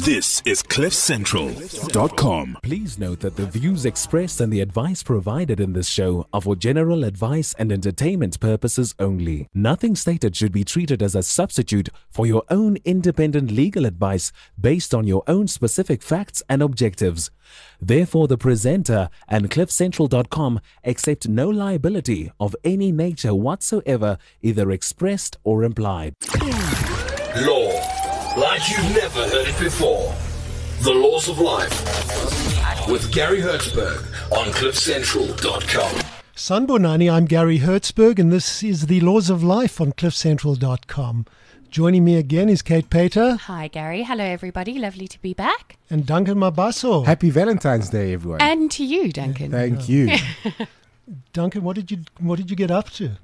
This is CliffCentral.com. Please note that the views expressed and the advice provided in this show are for general advice and entertainment purposes only. Nothing stated should be treated as a substitute for your own independent legal advice based on your own specific facts and objectives. Therefore, the presenter and CliffCentral.com accept no liability of any nature whatsoever, either expressed or implied. Law, like you've never heard it before. The Laws of Life with Gary Hertzberg on CliffCentral.com. Sanbonani, I'm Gary Hertzberg, and this is The Laws of Life on CliffCentral.com. Joining me again is Kate Pater. Hi, Gary. Hello, everybody. Lovely to be back. And Duncan Mabaso. Happy Valentine's Day, everyone. And to you, Duncan. Thank you. Duncan, what did you get up to?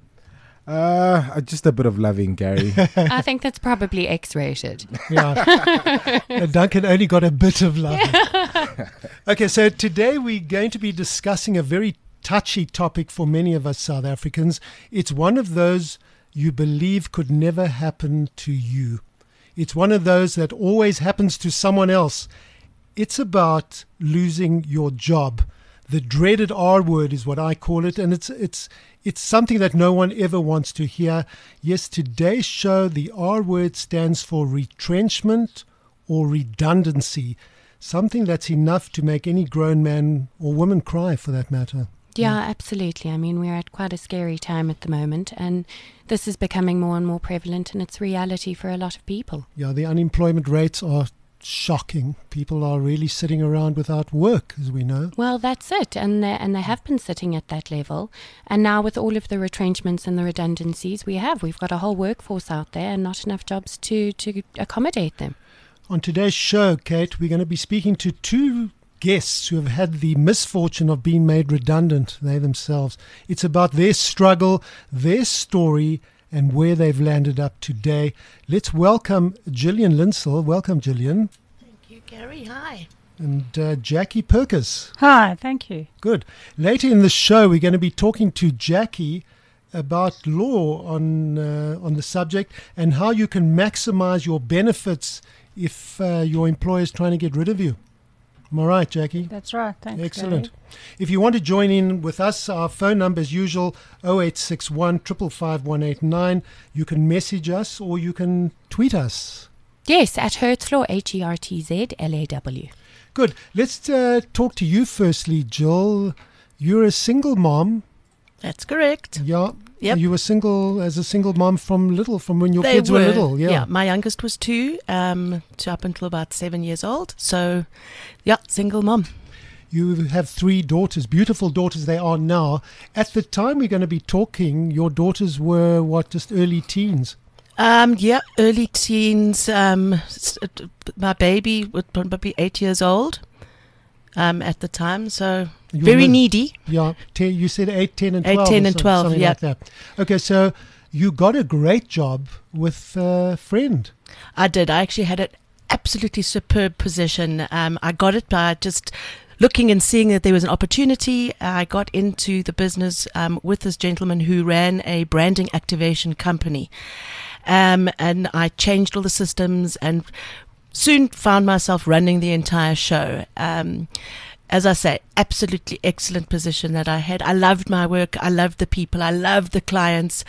Just a bit of loving, Gary. I think that's probably X-rated. Yeah. Duncan only got a bit of love. Okay, so today we're going to be discussing a very touchy topic for many of us South Africans. It's one of those you believe could never happen to you. It's one of those that always happens to someone else. It's about losing your job. The dreaded R word is what I call it, and it's something that no one ever wants to hear. Yes, today's show, the R word stands for retrenchment or redundancy, something that's enough to make any grown man or woman cry, for that matter. Yeah, absolutely. I mean, we're at quite a scary time at the moment, and this is becoming more and more prevalent, and it's reality for a lot of people. Yeah, the unemployment rates are shocking. People are really sitting around without work, as we know. Well, that's it, and they have been sitting at that level, and now with all of the retrenchments and the redundancies we've got a whole workforce out there and not enough jobs to accommodate them. On today's show, Kate, we're going to be speaking to two guests who have had the misfortune of being made redundant, they themselves. It's about their struggle, their story, and where they've landed up today. Let's welcome Gillian Linsell. Welcome, Gillian. Thank you, Gary. Hi. And Jackie Perkis. Hi, thank you. Good. Later in the show, we're going to be talking to Jackie about law on the subject and how you can maximize your benefits if your employer is trying to get rid of you. Am I right, Jackie? That's right. Thanks, excellent. Gary. If you want to join in with us, our phone number as usual, 0861 555 189. You can message us or you can tweet us. Yes, at Hertzlaw, HERTZLAW. Good. Let's talk to you firstly, Jill. You're a single mom. That's correct. Yeah. Yep. You were single as a single mom from when your kids were little. Yeah. My youngest was 2, to up until about 7 years old. So, yeah, single mom. You have 3 daughters, beautiful daughters they are now. At the time we're going to be talking, your daughters were just early teens? Yeah, early teens. My baby would probably be 8 years old at the time, so very needy. Yeah, you said 8, 10 and 12. 8, 10 and 12, something yeah. like that. Okay, so you got a great job with a friend. I did. I actually had an absolutely superb position. I got it by just looking and seeing that there was an opportunity. I got into the business with this gentleman who ran a branding activation company. And I changed all the systems and soon found myself running the entire show. As I say, absolutely excellent position that I had. I loved my work. I loved the people. I loved the clients.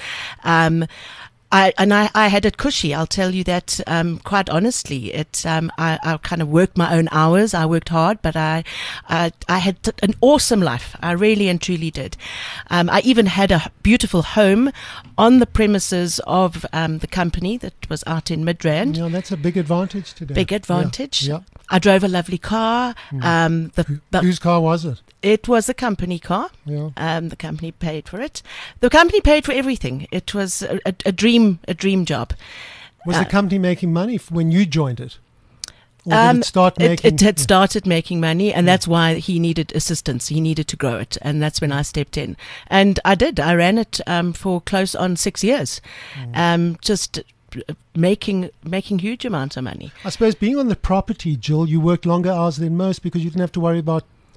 I had it cushy. I'll tell you that quite honestly. I kind of worked my own hours. I worked hard, but I had an awesome life. I really and truly did. I even had a beautiful home on the premises of the company that was out in Midrand. Yeah, that's a big advantage today. Big advantage. Yeah. I drove a lovely car. Whose car was it? It was a company car. Yeah. The company paid for it. The company paid for everything. It was a dream job. Was the company making money when you joined it? Or did it start making? It had started making money, and that's why he needed assistance. He needed to grow it, and that's when I stepped in. And I did. I ran it for close on 6 years. Just making huge amounts of money. I suppose being on the property, Jill, you worked longer hours than most because you didn't have to worry about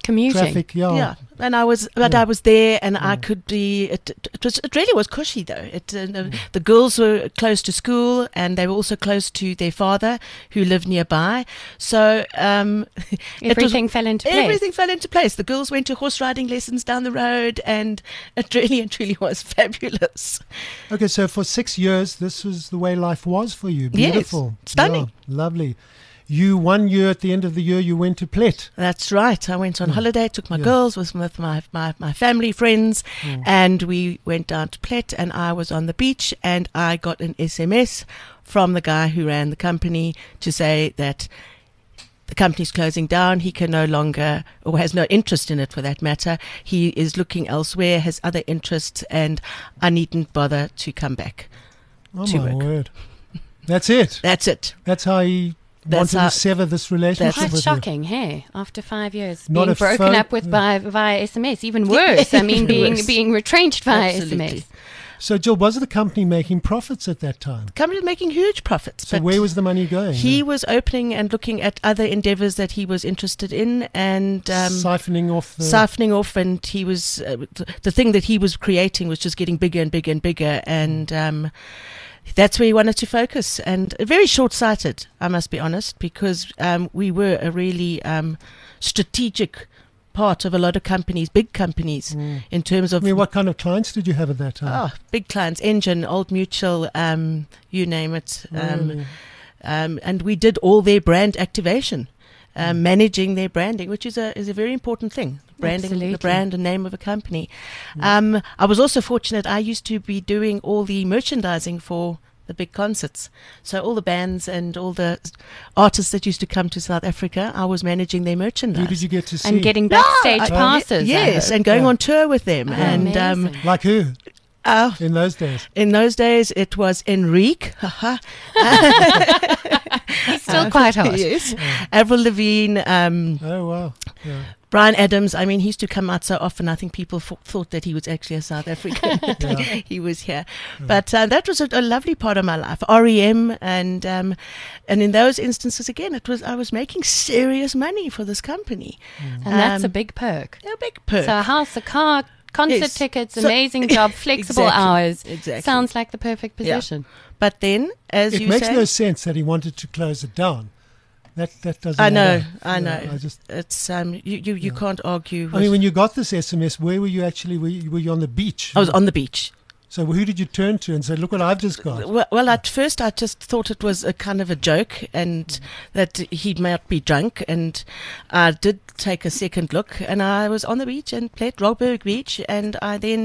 Commuting. traffic. Yeah, and I was there, and I could be. It really was cushy though. The girls were close to school, and they were also close to their father, who lived nearby. So Everything fell into place. Everything fell into place. The girls went to horse riding lessons down the road, and it really and truly was fabulous. Okay, so for 6 years, this was the way life was for you. Beautiful. Yes, stunning. Yeah, lovely. You 1 year at the end of the year, you went to Plet. That's right. I went on holiday, took my girls with my family, friends, and we went down to Plet, and I was on the beach, and I got an SMS from the guy who ran the company to say that the company's closing down. He can no longer, or has no interest in it for that matter. He is looking elsewhere, has other interests, and I needn't bother to come back Oh, to my work. word. That's it. That's it. That's how he wanted to sever this relationship Quite with shocking, hey? After 5 years, Not being a broken phone- up with via SMS, even worse. I mean, Worse. being retrenched via Absolutely. SMS. you. So, Jill, was the company making profits at that time? Company was making huge profits. So but where was the money going? he was opening and looking at other endeavours that he was interested in, and siphoning off the... siphoning off, and he was the thing that he was creating was just getting bigger and bigger and bigger, and that's where he wanted to focus. And very short-sighted, I must be honest, because we were a really strategic part of a lot of companies, big companies, in terms of I mean, what kind of clients did you have at that time? big clients, Engine, Old Mutual, you name it. Really? And we did all their brand activation, managing their branding, which is a very important thing. Branding Absolutely. the brand and name of a company. I was also fortunate. I used to be doing all the merchandising for the big concerts. So all the bands and all the artists that used to come to South Africa, I was managing their merchandise. Who did you get to see? And getting backstage I- passes. I Yes, hope. and going Yeah. on tour with them. Oh, and amazing. Like who in those days? in those days, it was Enrique. He's still quite hot. Yes. Avril Lavigne, Oh, wow. Yeah. Brian Adams. I mean, he used to come out so often. I think people thought that he was actually a South African. Yeah. He was here, but that was a lovely part of my life. REM, and in those instances again, I was making serious money for this company. And that's a Um, big perk. A big perk. So a house, a car, concert Yes. tickets, So- amazing job, flexible Exactly. hours. Exactly. Sounds like the perfect Yeah. position. But then, as It you makes say, no sense that he wanted to close it down. That doesn't. I know, add up. I Yeah, know. I just. It's you can't argue. I mean, when you got this SMS, where were you actually? Were you on the beach? I was on the beach. So who did you turn to and say, "Look what I've just got"? Well, at first I just thought it was a kind of a joke, and that he might be drunk. And I did take a second look, and I was on the beach and played Rockburg Beach, and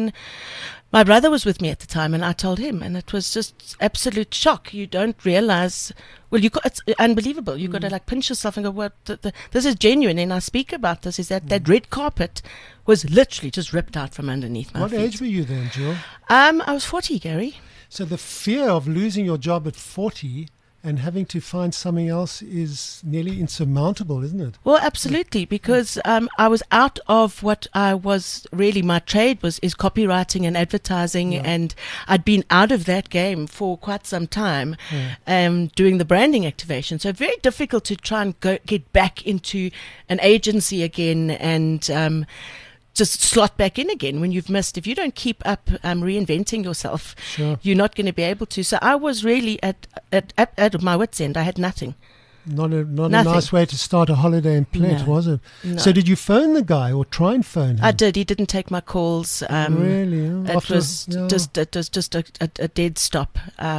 my brother was with me at the time, and I told him, and it was just absolute shock. You don't realize. Well, it's unbelievable. You've got to like pinch yourself and go, "What? This is genuine." And I speak about this. Is that red carpet was literally just ripped out from underneath my What feet. age were you then, Jill? I was 40, Gary. So the fear of losing your job at 40 and having to find something else is nearly insurmountable, isn't it? Well, absolutely, because I was out of what I was really, my trade is copywriting and advertising, and I'd been out of that game for quite some time, doing the branding activation. So very difficult to try and get back into an agency again and just slot back in again when you've missed. If you don't keep up reinventing yourself, Sure. you're not going to be able to. So I was really at my wits' end. I had nothing. Not a Nothing. nice way to start a holiday in Plet, No. was it? No. So did you phone the guy or try and phone him? I did. He didn't take my calls. Really? It was just a dead stop.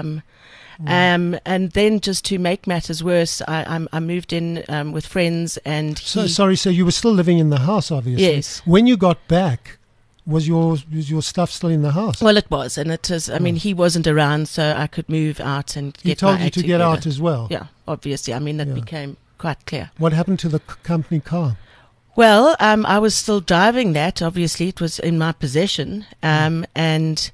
And then just to make matters worse, I moved in with friends, and So you were still living in the house, obviously. Yes. When you got back, was your stuff still in the house? Well, it was, and it is. I mean, he wasn't around, so I could move out and get he told my you act to get together. out as well. Yeah, obviously. I mean, that Yeah. became quite clear. What happened to the company car? Well, I was still driving that. Obviously, it was in my possession, and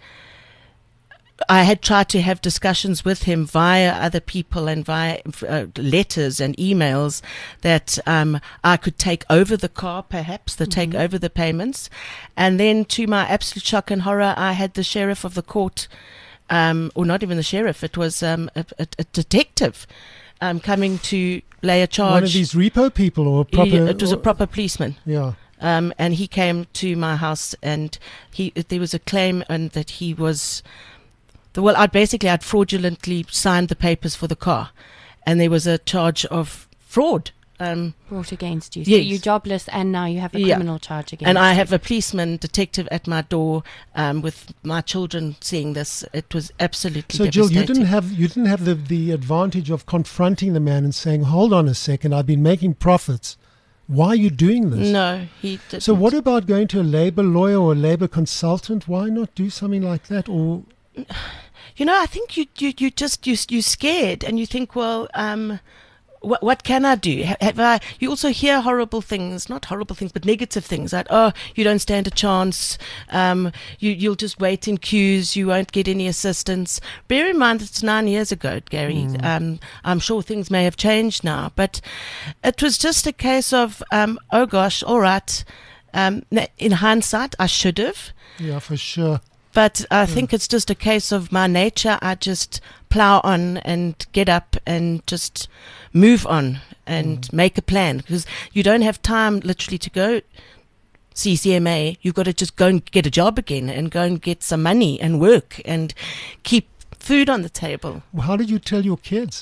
I had tried to have discussions with him via other people and via letters and emails that I could take over the car, perhaps, take over the payments. And then, to my absolute shock and horror, I had the sheriff of the court, or not even the sheriff, it was a detective coming to lay a charge. One of these repo people or proper? It was a proper policeman. Yeah. And he came to my house, and there was a claim and that he was. I'd fraudulently signed the papers for the car, and there was a charge of fraud. Brought against you. So Yes. you're jobless and now you have a criminal charge against And I you. have a policeman detective at my door with my children seeing this. It was absolutely So, Jill, devastating. you didn't have the advantage of confronting the man and saying, "Hold on a second, I've been making profits. Why are you doing this?" No, he didn't. So, what about going to a labor lawyer or a labor consultant? Why not do something like that? Or I think you're scared, and you think, well, what can I do? You also hear horrible things, not horrible things, but negative things, like, oh, you don't stand a chance, you'll just wait in queues, you won't get any assistance. Bear in mind, it's 9 years ago, Gary. I'm sure things may have changed now, but it was just a case of, oh gosh, all right. In hindsight, I should have. yeah, for sure. But I think it's just a case of my nature. I just plow on and get up and just move on and make a plan, because you don't have time literally to go CCMA. You've got to just go and get a job again and go and get some money and work and keep food on the table. How did you tell your kids?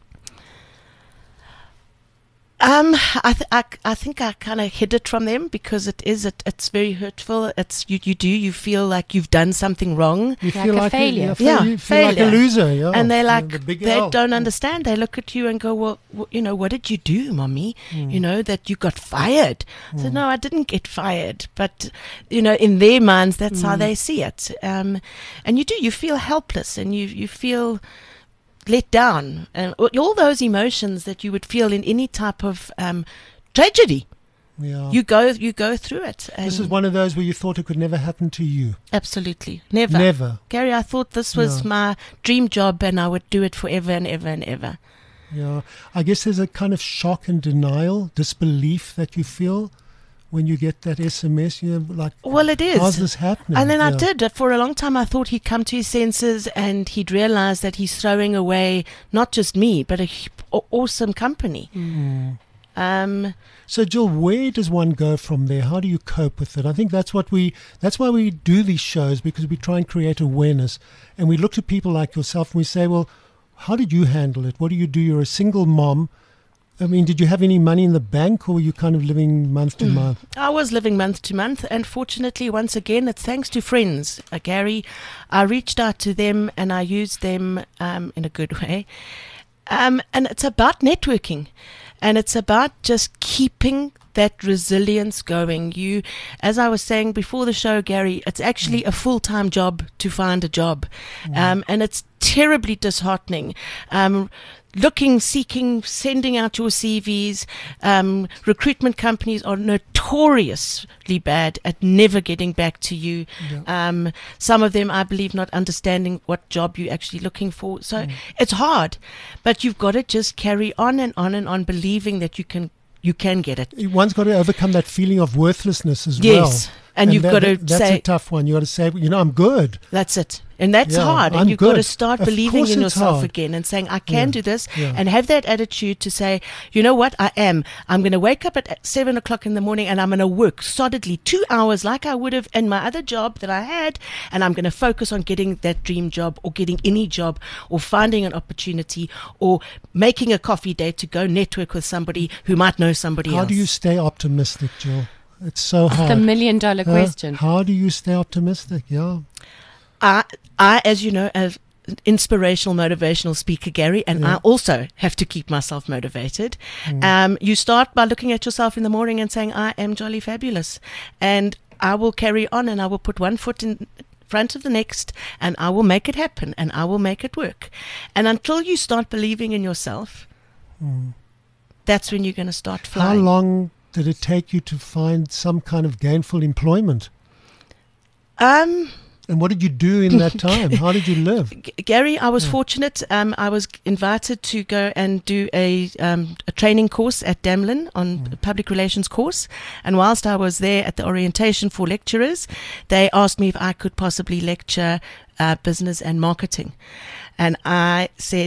I think I kind of hid it from them, because it's very hurtful. You feel like you've done something wrong. You Like feel a like failure. you feel like a failure. loser. Yeah, And they're The like, big they L. don't understand. They look at you and go, well, what did you do, mommy? That you got fired. So no, I didn't get fired. But, in their minds, that's how they see it. And you feel helpless, and you feel let down, and all those emotions that you would feel in any type of tragedy. Yeah. You go through it. And This is one of those where you thought it could never happen to you. absolutely never. Never. Gary, I thought this was No. my dream job, and I would do it forever and ever and ever. Yeah. I guess there's a kind of shock and denial, disbelief that you feel when you get that SMS. Like, Well, it is. how's this happening? And then I Yeah. did. For a long time, I thought he'd come to his senses and he'd realize that he's throwing away not just me, but an awesome company. So, Jill, where does one go from there? How do you cope with it? I think that's why we do these shows, because we try and create awareness. And we look to people like yourself and we say, well, how did you handle it? What do you do? You're a single mom. I mean, did you have any money in the bank, or were you kind of living month to month? I was living month to month, and fortunately, once again, it's thanks to friends, Gary. I reached out to them and I used them in a good way. And it's about networking, and it's about just keeping that resilience going. As I was saying before the show, Gary, it's actually a full-time job to find a job, and it's terribly disheartening. Seeking, sending out your CVs. Recruitment companies are notoriously bad at never getting back to you. Yeah. Some of them, I believe, not understanding what job you're actually looking for. So it's hard, but you've got to just carry on and on and on, believing that you can get it. One's got to overcome that feeling of worthlessness as Yes. well. And you've got to that's say, a tough one. You've got to say, I'm good. that's it. And that's Yeah, hard. I'm And you've got to good. start Of believing course in it's yourself hard. again and saying, I can Yeah, do this, yeah. and have that attitude to say, you know what, I am. I'm going to wake up at 7 o'clock in the morning and I'm going to work solidly 2 hours like I would have in my other job that I had. And I'm going to focus on getting that dream job, or getting any job, or finding an opportunity, or making a coffee date to go network with somebody who might know somebody How else. do you stay optimistic, Jill? It's so hard. The $1 million Huh? question. How do you stay optimistic? Yeah. I, as you know, as an inspirational, motivational speaker, Gary, and Yeah. I also have to keep myself motivated. You start by looking at yourself in the morning and saying, I am jolly fabulous. And I will carry on, and I will put one foot in front of the next, and I will make it happen, and I will make it work. And until you start believing in yourself, that's when you're going to start How flying. long did it take you to find some kind of gainful employment? And what did you do in that time? How did you live? Gary, I was fortunate. I was invited to go and do a training course at Damlin on a public relations course. And whilst I was there at the orientation for lecturers, they asked me if I could possibly lecture business and marketing. And I said,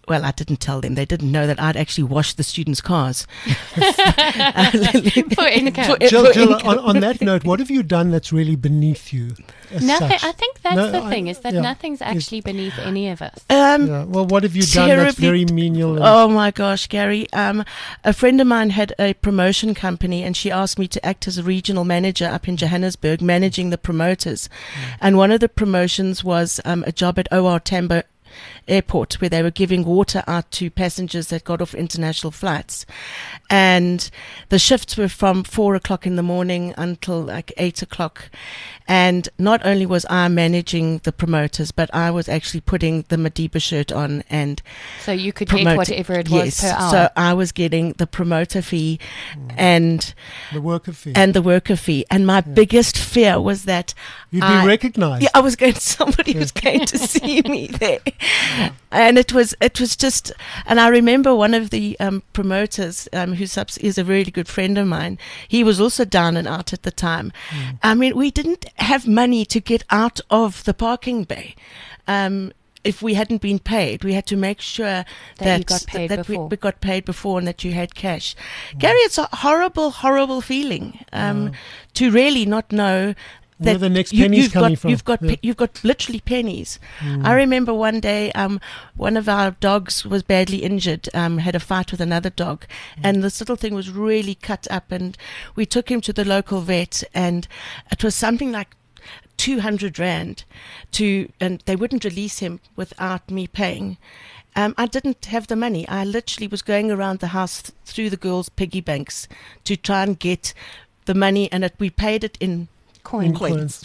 well, I didn't tell them. They didn't know that I'd actually washed the students' cars. For income. Jill, on that note, what have you done that's really beneath you? Nothing. Such? I think that's No, the thing, is that yeah. nothing's actually beneath any of us. Yeah. Well, what have you done that's very menial? And Oh my gosh, Gary. A friend of mine had a promotion company, and she asked me to act as a regional manager up in Johannesburg, managing the promoters. And one of the promotions was a job at OR Tambo Airport, where they were giving water out to passengers that got off international flights. And the shifts were from 4 o'clock in the morning until like 8 o'clock. And not only was I managing the promoters, but I was actually putting the Madiba shirt on and So you could get whatever it was per hour. So I was getting the promoter fee and the worker fee. and the worker fee. And my biggest fear was that You'd be recognised. Yeah, I was going. Somebody was going to see me there, and it was just. And I remember one of the promoters, who is a really good friend of mine. He was also down and out at the time. I mean, we didn't have money to get out of the parking bay. If we hadn't been paid, we had to make sure That you got paid that before. we got paid before and that you had cash. Gary, it's a horrible, horrible feeling to really not know Where that the next penny's coming from. You've got Yeah. you've got literally pennies. I remember one day, one of our dogs was badly injured, had a fight with another dog, and this little thing was really cut up, and we took him to the local vet, and it was something like 200 rand and they wouldn't release him without me paying. I didn't have the money. I literally was going around the house through the girls' piggy banks to try and get the money, and we paid it in coins.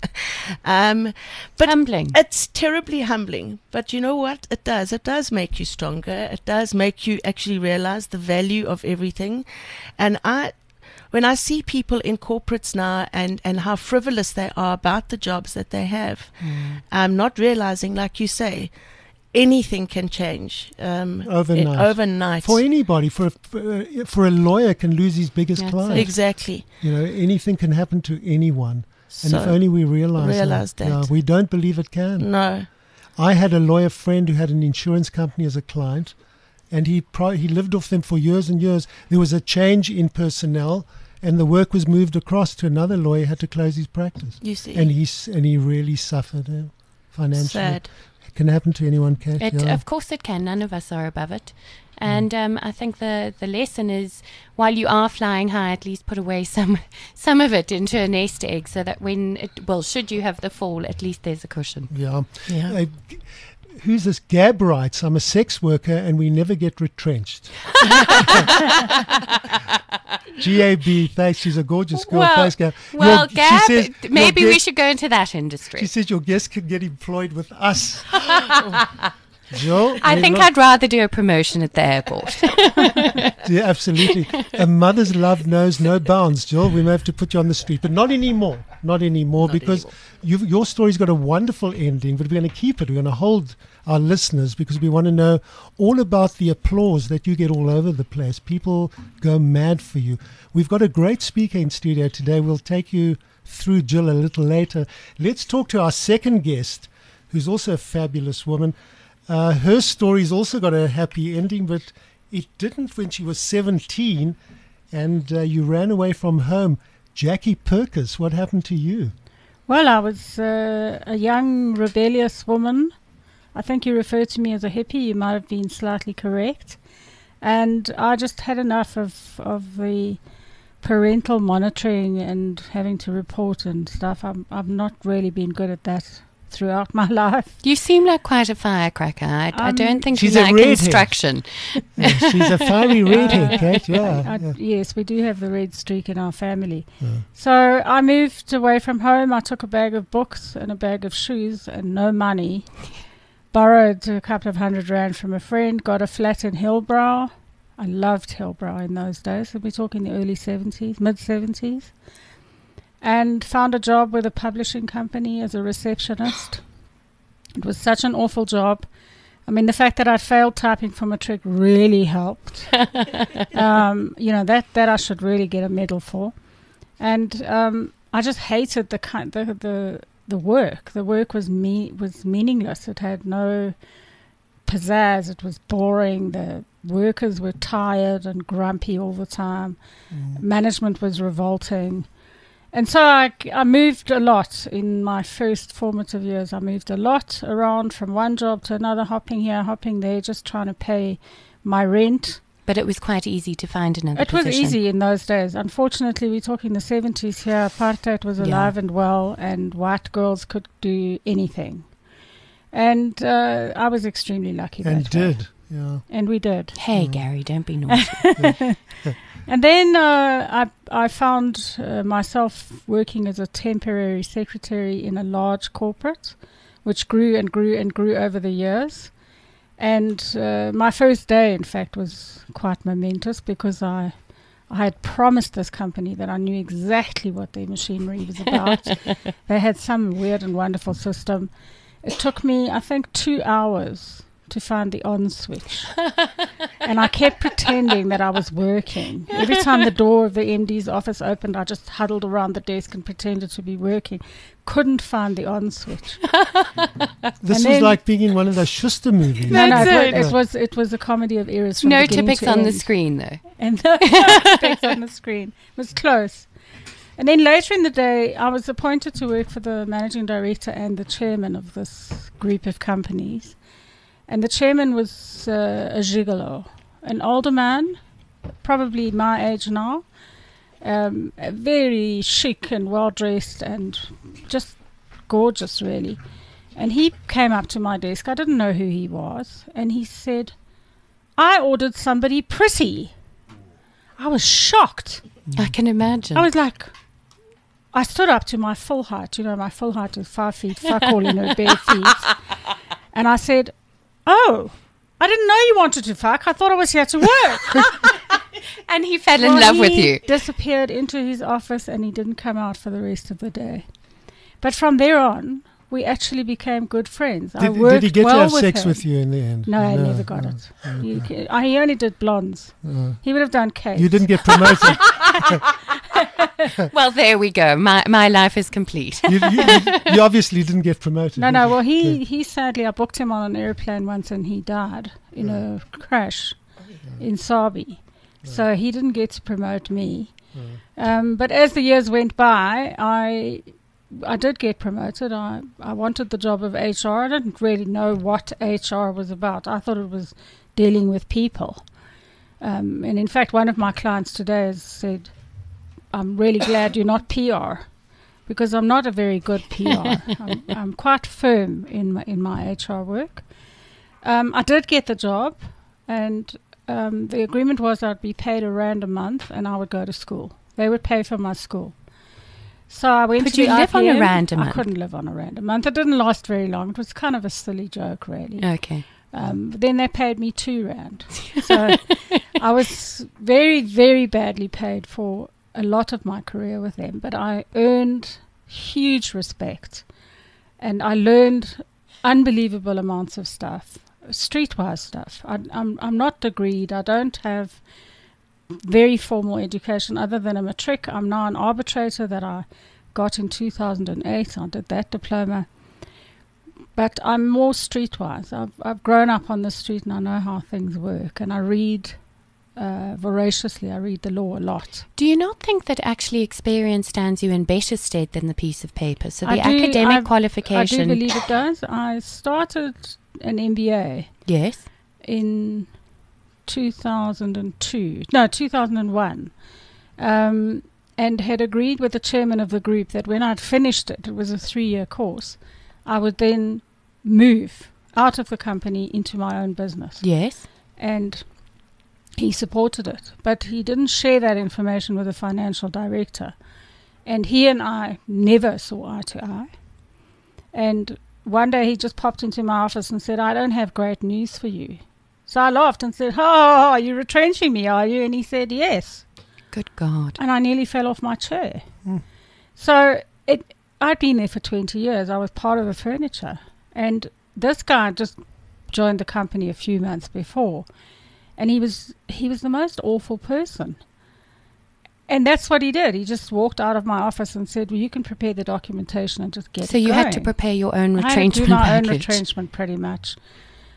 But Humbling. it's terribly humbling. But you know what? It does make you stronger. It does make you actually realize the value of everything. And when I see people in corporates now and how frivolous they are about the jobs that they have, I'm not realizing, like you say, anything can change overnight. For anybody, for a lawyer can lose his biggest That's client. it. Exactly. You know, anything can happen to anyone. And So if only we realize that. Yeah, we don't believe it can. No. I had a lawyer friend who had an insurance company as a client, and he lived off them for years and years. There was a change in personnel, and the work was moved across to another lawyer. Had to close his practice, You see. and he really suffered financially. Sad. It can happen to anyone, Kat. Yeah. Of course it can. None of us are above it. And I think the lesson is, while you are flying high, at least put away some of it into a nest egg, so that should you have the fall, at least there's a cushion. Yeah. Yeah. Who's this? Gab writes, I'm a sex worker and we never get retrenched. GAB, thanks. She's a gorgeous girl. Thanks, Gab. Well, She Gab, says maybe your we guest- should go into that industry. She says your guest could get employed with us. Jill? I think I'd rather do a promotion at the airport. Yeah, absolutely. A mother's love knows no bounds, Jill. We may have to put you on the street, but not anymore. Not anymore, because your story's got a wonderful ending, but we're going to keep it. We're going to hold our listeners because we want to know all about the applause that you get all over the place. People go mad for you. We've got a great speaker in studio today. We'll take you through Jill a little later. Let's talk to our second guest, who's also a fabulous woman. Her story's also got a happy ending, but it didn't when she was 17 and you ran away from home. Jackie Perkins, what happened to you? Well, I was a young, rebellious woman. I think you referred to me as a hippie. You might have been slightly correct. And I just had enough of the parental monitoring and having to report and stuff. I've not really been good at that throughout my life. You seem like quite a firecracker. I don't think you she's a like redhead. instruction. Yeah, she's a fiery redhead, Kate. Yeah. Yes, we do have the red streak in our family. So I moved away from home. I took a bag of books and a bag of shoes and no money. Borrowed a couple of R100 from a friend. Got a flat in Hillbrow. I loved Hillbrow in those days. So we're talking the early 70s, mid-70s. And found a job with a publishing company as a receptionist. It was such an awful job. I mean, the fact that I failed typing for matric really helped. That I should really get a medal for. And I just hated the work. The work was meaningless. It had no pizzazz. It was boring. The workers were tired and grumpy all the time. Management was revolting. And so I moved a lot in my first formative years. I moved a lot around from one job to another, hopping here, hopping there, just trying to pay my rent. But it was quite easy to find another It was position. easy in those days. Unfortunately, we're talking the 70s here. Apartheid was alive and well, and white girls could do anything. And I was extremely lucky And that way. did. Yeah. And we did. Hey, Gary, don't be naughty. And then I found myself working as a temporary secretary in a large corporate, which grew and grew and grew over the years. And my first day, in fact, was quite momentous because I had promised this company that I knew exactly what their machinery was about. They had some weird and wonderful system. It took me, I think, 2 hours to find the on switch. And I kept pretending that I was working. Every time the door of the MD's office opened, I just huddled around the desk and pretended to be working. Couldn't find the on switch. This And was then- like being in one of those Schuster movies. No, That's it was a comedy of errors from No beginning typics to on the end. screen, though. And no typics on the screen. It was close. And then later in the day, I was appointed to work for the managing director and the chairman of this group of companies. And the chairman was a gigolo, an older man, probably my age now, very chic and well-dressed and just gorgeous, really. And he came up to my desk. I didn't know who he was. And he said, "I ordered somebody pretty." I was shocked. I can imagine. I was like, I stood up to my full height. You know, my full height is 5 feet, fuck all in her bare feet. And I said, "Oh, I didn't know you wanted to fuck. I thought I was here to work." And he fell in love with you. He disappeared into his office and he didn't come out for the rest of the day. But from there on, we actually became good friends. I Did worked he get well to have with sex him. with you in the end? No, I never got it. He only did blondes. He would have done cakes. You didn't get promoted. Well, there we go. My life is complete. you obviously didn't get promoted. No, did no. you? Well, he sadly, I booked him on an airplane once and he died in a crash in Sabi. So he didn't get to promote me. But as the years went by, I did get promoted. I wanted the job of HR. I didn't really know what HR was about. I thought it was dealing with people. And in fact, one of my clients today has said, "I'm really glad you're not PR." Because I'm not a very good PR. I'm quite firm in my HR work. I did get the job, and the agreement was I'd be paid R1 a month, and I would go to school. They would pay for my school. So I went Could to you the live on IPM. R1 a I month? couldn't live on R1 a month. It didn't last very long. It was kind of a silly joke, really. Okay. But then they paid me R2. So I was very, very badly paid for a lot of my career with them, but I earned huge respect and I learned unbelievable amounts of stuff, streetwise stuff. I'm not degreed. I don't have very formal education other than a matric. I'm now an arbitrator that I got in 2008. I did that diploma. But I'm more streetwise. I've grown up on the street and I know how things work. And I read voraciously. I read the law a lot. Do you not think that actually experience stands you in better stead than the piece of paper? So the I do- academic I qualification. do believe it does. I started an MBA Yes. in 2001, and had agreed with the chairman of the group that when I'd finished it, it was a 3-year course, I would then move out of the company into my own business. Yes. And he supported it, but he didn't share that information with the financial director. And he and I never saw eye to eye. And one day he just popped into my office and said, "I don't have great news for you." So I laughed and said, "Oh, are you retrenching me, are you?" And he said, "Yes." Good God. And I nearly fell off my chair. So I'd been there for 20 years. I was part of the furniture. And this guy just joined the company a few months before. And he was the most awful person. And that's what he did. He just walked out of my office and said, "Well, you can prepare the documentation and just get So it you had to going." prepare your own I had to retrenchment do my own package. retrenchment pretty much.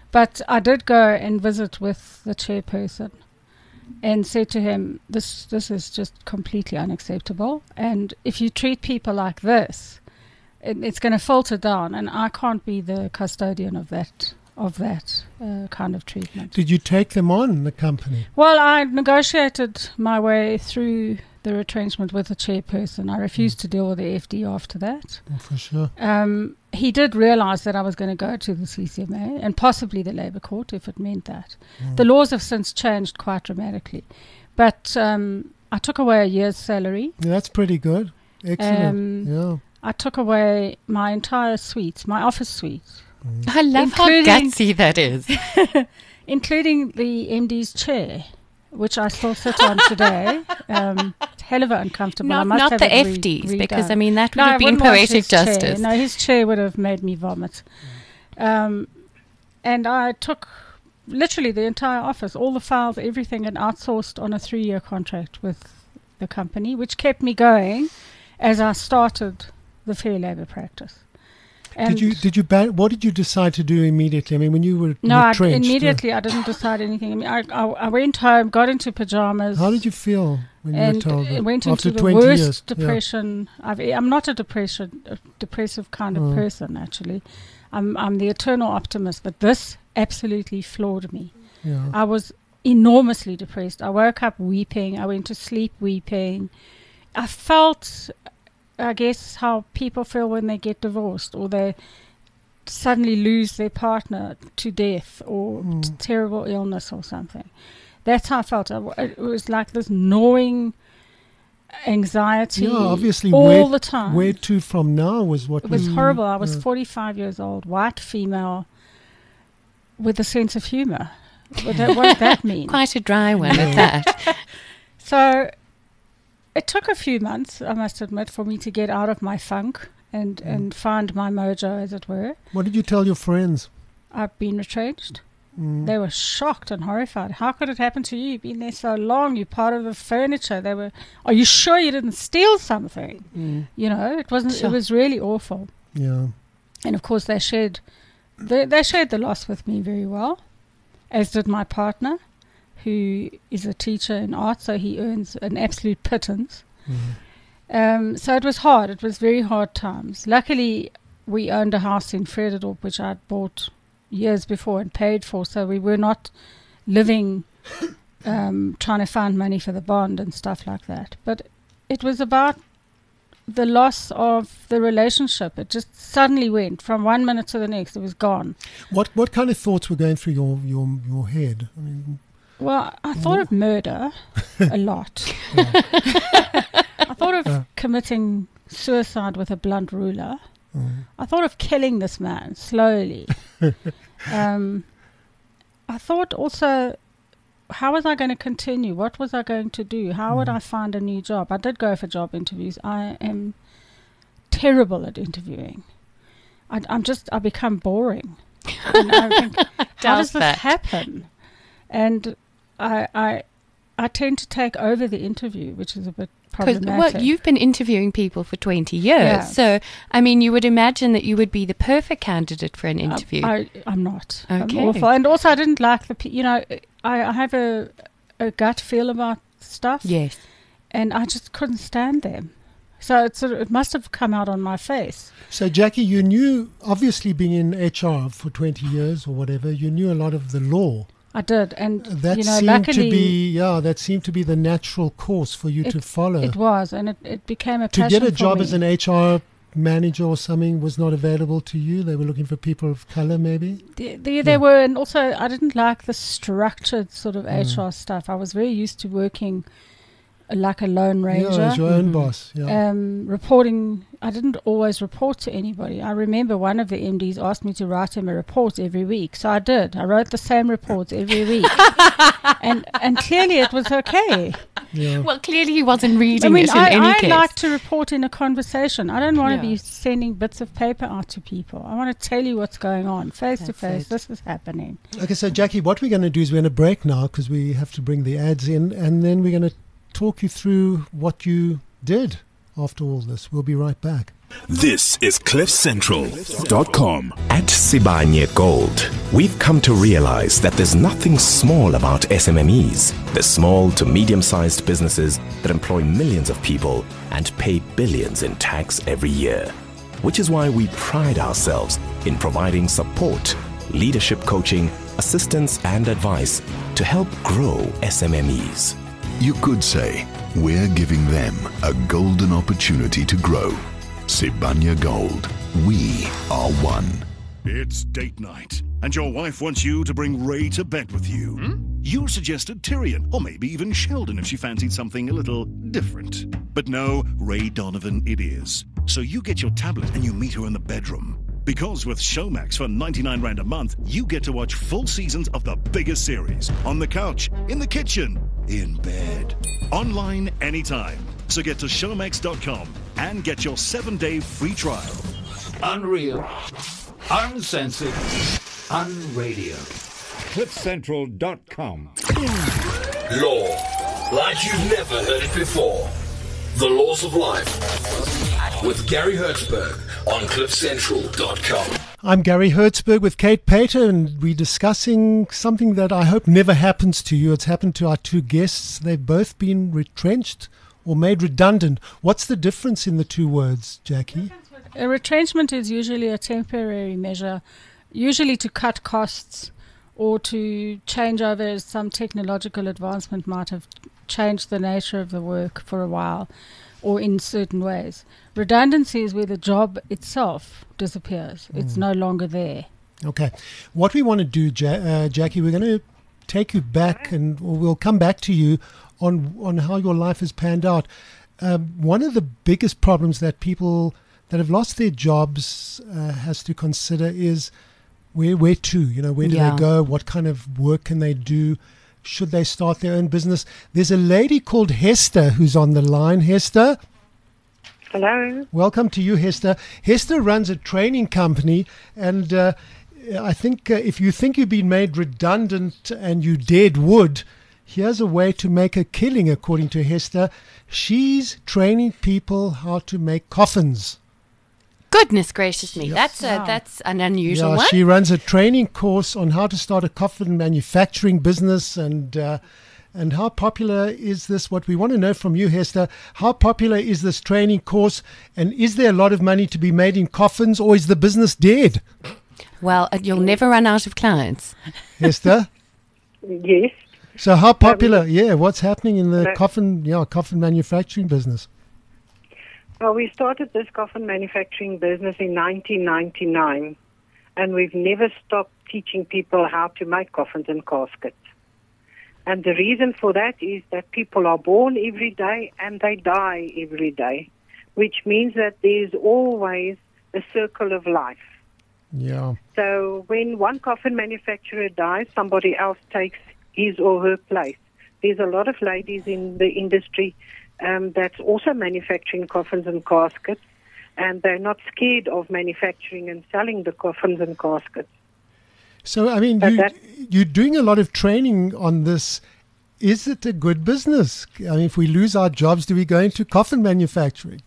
But I did go and visit with the chairperson and said to him, this is just completely unacceptable. And if you treat people like this, it's going to filter down, and I can't be the custodian of that kind of treatment. Did you take them on, the company? Well, I negotiated my way through the retrenchment with the chairperson. I refused to deal with the FD after that. Oh, for sure. He did realise that I was going to go to the CCMA and possibly the Labour Court if it meant that. The laws have since changed quite dramatically. But I took away a year's salary. Yeah, that's pretty good. Excellent. Yeah. I took away my entire suite, my office suite. I love how gutsy that is. Including the MD's chair, which I still sit on today. It's hell of uncomfortable. Not the FD's, because I mean that would have been poetic justice. No, his chair would have made me vomit. And I took literally the entire office, all the files, everything, and outsourced on a 3-year contract with the company, which kept me going as I started the fair labour practice. And what did you decide to do immediately? I mean, when you were retrenched? Immediately I didn't decide anything. I mean, I went home, got into pajamas. How did you feel when you were told that? Went After into the 20 worst years? depression. I'm not a depressive kind of person, actually. I'm the eternal optimist, but this absolutely floored me. Yeah. I was enormously depressed. I woke up weeping. I went to sleep weeping. I felt, I guess, how people feel when they get divorced or they suddenly lose their partner to death or terrible illness or something. That's how I felt. It was like this gnawing anxiety obviously all the time. Where to from now was what it was horrible. I was 45 years old, white female with a sense of humour. What did that mean? Quite a dry one at that. So it took a few months, I must admit, for me to get out of my funk and find my mojo, as it were. What did you tell your friends? I've been retrenched. They were shocked and horrified. How could it happen to you? You've been there so long. You're part of the furniture. They were, are you sure you didn't steal something? You know, it wasn't. Sure. It was really awful. Yeah. And of course, they shared the loss with me very well, as did my partner, who is a teacher in art, so he earns an absolute pittance. So it was hard. It was very hard times. Luckily, we owned a house in Vredendorp, which I'd bought years before and paid for, so we were not living trying to find money for the bond and stuff like that. But it was about the loss of the relationship. It just suddenly went from 1 minute to the next. It was gone. What kind of thoughts were going through your head? I mean, well, I thought of murder a lot. I thought of committing suicide with a blunt ruler. I thought of killing this man slowly. I thought also, how was I going to continue? What was I going to do? How would I find a new job? I did go for job interviews. I am terrible at interviewing. I become boring. And I think, how does this happen? And I tend to take over the interview, which is a bit problematic. Well, you've been interviewing people for 20 years. So, I mean, you would imagine that you would be the perfect candidate for an interview. I'm not. Okay. I'm awful. And also, I didn't like I have a gut feel about stuff. Yes. And I just couldn't stand them. So it must have come out on my face. So, Jackie, you knew, obviously being in HR for 20 years or whatever, you knew a lot of the law. I did, and that luckily, that seemed to be the natural course for you to follow. It was, and it became a to passion get a job for as an HR manager or something was not available to you. They were looking for people of color, maybe. They were, and also I didn't like the structured sort of HR stuff. I was very used to working like a lone ranger. Yeah, as your own boss. Yeah. Reporting, I didn't always report to anybody. I remember one of the MDs asked me to write him a report every week. So I did. I wrote the same reports every week. and clearly it was okay. Yeah. Well, clearly he wasn't reading it in any case. I like to report in a conversation. I don't want to be sending bits of paper out to people. I want to tell you what's going on, face to face. This is happening. Okay, so Jackie, what we're going to do is we're going to break now because we have to bring the ads in, and then we're going to talk you through what you did after all this. We'll be right back. This is CliffCentral.com. At Sibanye Gold, we've come to realize that there's nothing small about SMMEs, the small to medium-sized businesses that employ millions of people and pay billions in tax every year. Which is why we pride ourselves in providing support, leadership coaching, assistance and advice to help grow SMMEs. You could say we're giving them a golden opportunity to grow. Sibanye Gold. We are one. It's date night, and your wife wants you to bring Ray to bed with you. You suggested Tyrion, or maybe even Sheldon if she fancied something a little different. But no, Ray Donovan it is. So you get your tablet and you meet her in the bedroom. Because with Showmax for 99 Rand a month, you get to watch full seasons of the biggest series on the couch, in the kitchen, in bed, online anytime. So get to showmax.com and get your 7-day free trial. Unreal, uncensored, unradio. CliffCentral.com. Law, like you've never heard it before. The Laws of Life with Gary Hertzberg on CliffCentral.com. I'm Gary Hertzberg with Kate Pater, and we're discussing something that I hope never happens to you. It's happened to our two guests. They've both been retrenched or made redundant. What's the difference in the two words, Jackie? A retrenchment is usually a temporary measure, usually to cut costs or to change over as some technological advancement might have changed the nature of the work for a while or in certain ways. Redundancy is where the job itself disappears. It's no longer there. Okay. What we want to do, Jackie, we're going to take you back and we'll come back to you on how your life has panned out. One of the biggest problems that people that have lost their jobs has to consider is where to, where do they go? What kind of work can they do? Should they start their own business? There's a lady called Hester who's on the line. Hester? Hello. Welcome to you, Hester. Hester runs a training company, and I think if you think you've been made redundant and you dead wood, here's a way to make a killing, according to Hester. She's training people how to make coffins. Goodness gracious me, that's an unusual one. She runs a training course on how to start a coffin manufacturing business, and how popular is this? What we want to know from you, Hester, how popular is this training course, and is there a lot of money to be made in coffins, or is the business dead? Well, you'll never run out of clients. Hester? Yes. So how popular, what's happening in the coffin manufacturing business? Well, we started this coffin manufacturing business in 1999, and we've never stopped teaching people how to make coffins and caskets. And the reason for that is that people are born every day and they die every day, which means that there's always a circle of life. Yeah. So when one coffin manufacturer dies, somebody else takes his or her place. There's a lot of ladies in the industry that's also manufacturing coffins and caskets, and they're not scared of manufacturing and selling the coffins and caskets. So, I mean, you're doing a lot of training on this. Is it a good business? I mean, if we lose our jobs, do we go into coffin manufacturing?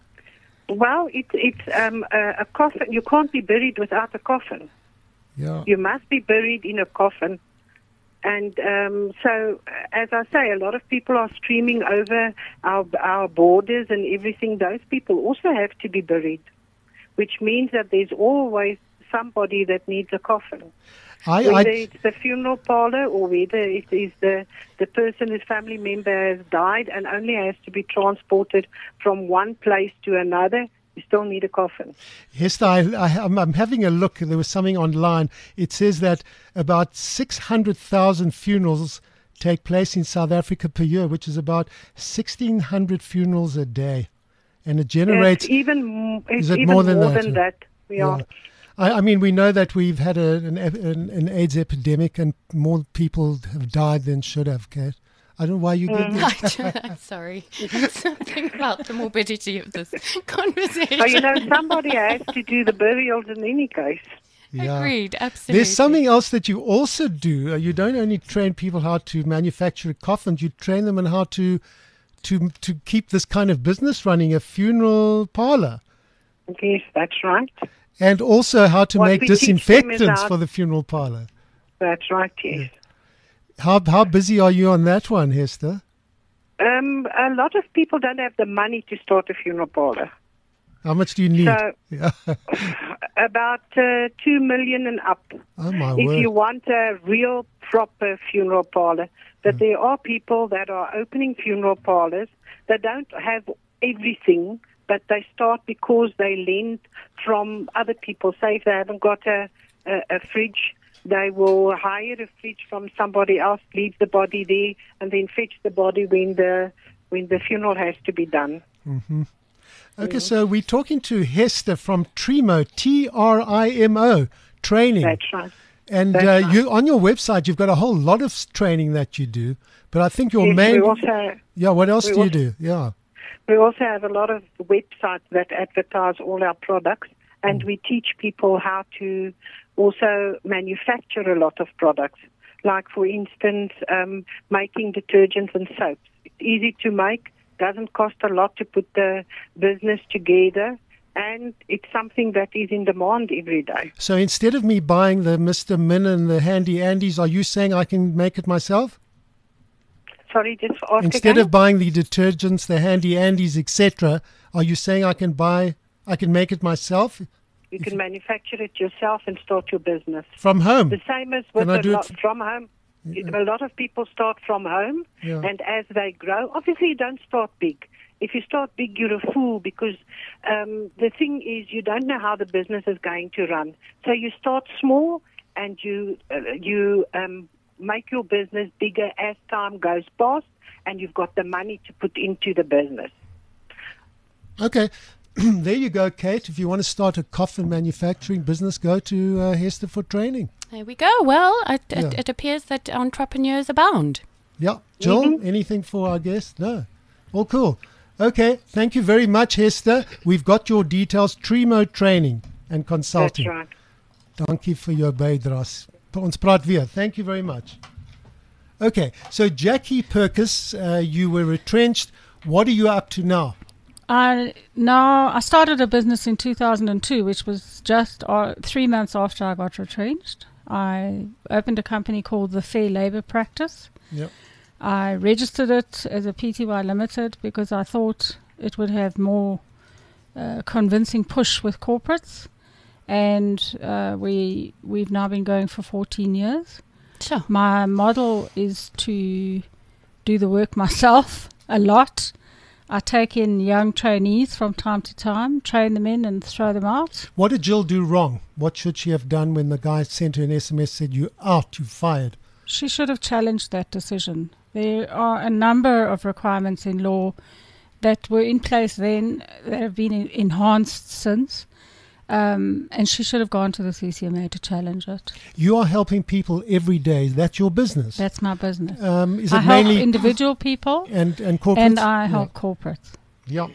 Well, it's a coffin. You can't be buried without a coffin. Yeah. You must be buried in a coffin. And so, as I say, a lot of people are streaming over our borders and everything. Those people also have to be buried, which means that there's always somebody that needs a coffin. Whether it's the funeral parlor or whether it is the person whose family member has died and only has to be transported from one place to another, you still need a coffin. Hester, I'm having a look. There was something online. It says that about 600,000 funerals take place in South Africa per year, which is about 1,600 funerals a day. And it generates... It's even more than that. Yeah. I mean, we know that we've had an AIDS epidemic and more people have died than should have, Kate. I don't know why you did that. Sorry. Something about the morbidity of this conversation. Oh, somebody has to do the burials in any case. Yeah. Agreed, absolutely. There's something else that you also do. You don't only train people how to manufacture coffins, you train them on how to keep this kind of business running, a funeral parlor. Yes, that's right. And also how to What make we teach them is disinfectants how- for the funeral parlor. That's right, yes. How busy are you on that one, Hester? A lot of people don't have the money to start a funeral parlor. How much do you need? So, Yeah. about 2 million and up. Oh, my If word. you want a real proper funeral parlor, but there are people that are opening funeral parlors that don't have everything, but they start because they lend from other people. Say if they haven't got a fridge, they will hire a fridge from somebody else, leave the body there, and then fetch the body when the funeral has to be done. Mm-hmm. Okay, so we're talking to Hester from Trimo, Trimo training. That's right. And That's right. you on your website, you've got a whole lot of training that you do. But I think your Yes, main... we also- yeah, what else we do you also- do? Yeah. We also have a lot of websites that advertise all our products, and we teach people how to also manufacture a lot of products. Like, for instance, making detergents and soaps. It's easy to make, doesn't cost a lot to put the business together, and it's something that is in demand every day. So instead of me buying the Mr. Min and the Handy Andes, are you saying I can make it myself? Sorry, just ask Instead again? of buying the detergents, the Handy Andes, etc., are you saying I can make it myself You can manufacture it yourself and start your business. from home? The same as with Can I do a it lot from home. A lot of people start from home, Yeah. and as they grow, obviously you don't start big. If you start big, you're a fool, because the thing is you don't know how the business is going to run. So you start small, and you make your business bigger as time goes past, and you've got the money to put into the business. Okay. There you go, Kate. If you want to start a coffin manufacturing business, go to Hester for training. There we go. Well, Yeah. it appears that entrepreneurs abound. Yeah. Jill, anything for our guest? No. All cool. Okay. Thank you very much, Hester. We've got your details. Trimo Training and Consulting. That's right. Dankie vir jou bydraes. Ons praat weer. Thank you very much. Okay. So Jackie Perkis, you were retrenched. What are you up to now? I started a business in 2002, which was just 3 months after I got retrenched. I opened a company called the Fair Labour Practice. Yep. I registered it as a PTY Limited because I thought it would have more convincing push with corporates. And we've now been going for 14 years. Sure. My model is to do the work myself a lot. I take in young trainees from time to time, train them in and throw them out. What did Jill do wrong? What should she have done when the guy sent her an SMS, said, "You out, you fired"? She should have challenged that decision. There are a number of requirements in law that were in place then that have been enhanced since. And she should have gone to the CCMA to challenge it. You are helping people every day. That's your business. That's my business. Is I it help mainly individual people and corporates? and I help corporates. Yeah.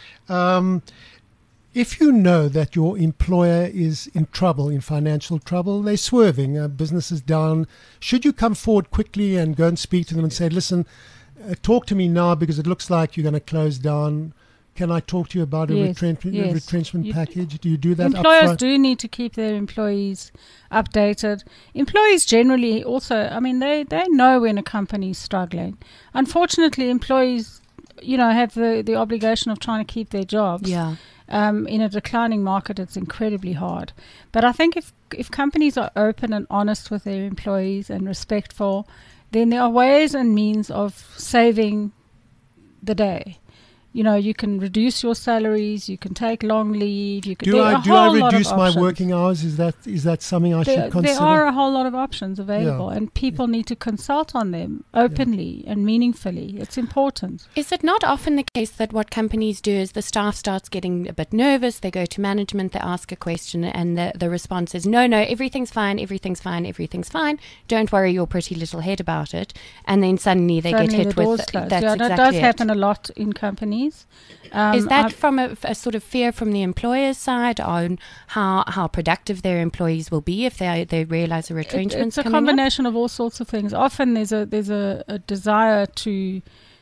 If you know that your employer is in trouble, in financial trouble, they're swerving, business is down, should you come forward quickly and go and speak to them and say, listen, talk to me now because it looks like you're going to close down. Can I talk to you about a Yes, retrenchment yes. package? Do you do that Employers upfront? do need to keep their employees updated. Employees generally also, I mean, they know when a company is struggling. Unfortunately, employees, have the obligation of trying to keep their jobs. Yeah. In a declining market, it's incredibly hard. But I think if companies are open and honest with their employees and respectful, then there are ways and means of saving the day. You can reduce your salaries, you can take long leave, you can Do I reduce my working hours? Is that something I should consider? There are a whole lot of options available, and people need to consult on them openly and meaningfully. It's important. Is it not often the case that what companies do is the staff starts getting a bit nervous, they go to management, they ask a question, and the response is, no, everything's fine, don't worry your pretty little head about it, and then suddenly they get hit the with doors closed. that's that exactly does it. happen a lot in companies. Is that from a sort of fear from the employer's side on how productive their employees will be if they realize a retrenchment's It's a coming up? combination of all sorts of things. Often there's a desire to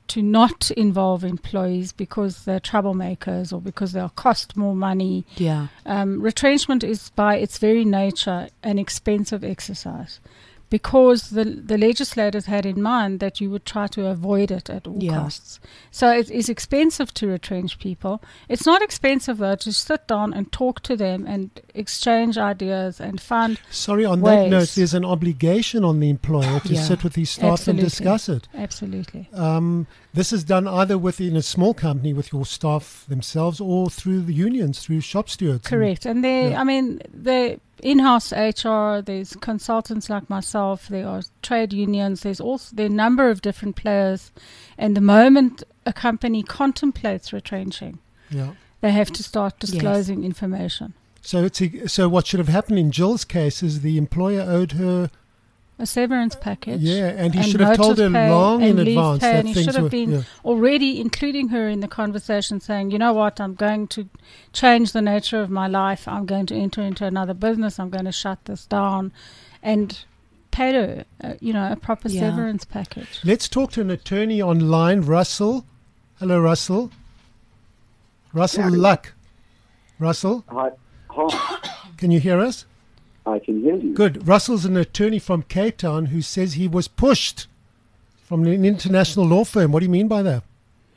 to not involve employees because they're troublemakers or because they'll cost more money. Yeah. Retrenchment is by its very nature an expensive exercise, because the legislators had in mind that you would try to avoid it at all costs. So it is expensive to retrench people. It's not expensive, though, to sit down and talk to them and exchange ideas and find Sorry, on ways. that note, there's an obligation on the employer to sit with his staff and discuss it. Absolutely. This is done either within a small company with your staff themselves or through the unions, through shop stewards. Correct. And the in-house HR, there's consultants like myself, there are trade unions, there are a number of different players. And the moment a company contemplates retrenching, they have to start disclosing information. So what should have happened in Jill's case is the employer owed her a severance package. Yeah, and he should have told her long in advance that he things should have were been already including her in the conversation, saying, you know what, I'm going to change the nature of my life. I'm going to enter into another business. I'm going to shut this down, and paid her, a proper severance package. Let's talk to an attorney online, Russell. Hello, Russell. Russell Luck. Russell. Hi. Can you hear us? I can hear you. Good. Russell's an attorney from Cape Town who says he was pushed from an international law firm. What do you mean by that?